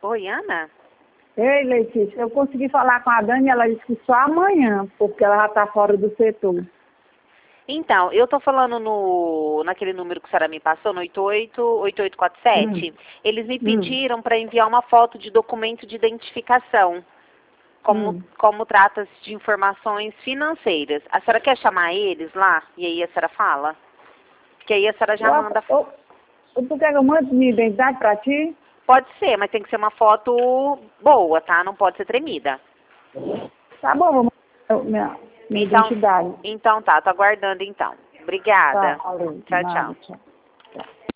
Oi, Ana? Ei, Letícia, eu consegui falar com a Dani, ela disse que só amanhã, porque ela já está fora do setor. Então, eu tô falando naquele número que a senhora me passou, no 8847. Eles me pediram para enviar uma foto de documento de identificação, como trata-se de informações financeiras. A senhora quer chamar eles lá? E aí a senhora fala? Porque aí a senhora já manda... Tu quer que eu mande minha identidade para ti? Pode ser, mas tem que ser uma foto boa, tá? Não pode ser tremida. Tá bom, vou mandar minha identidade. Então tá, tô aguardando então. Obrigada. Tá, valeu. Tchau, Nada, tchau. tchau.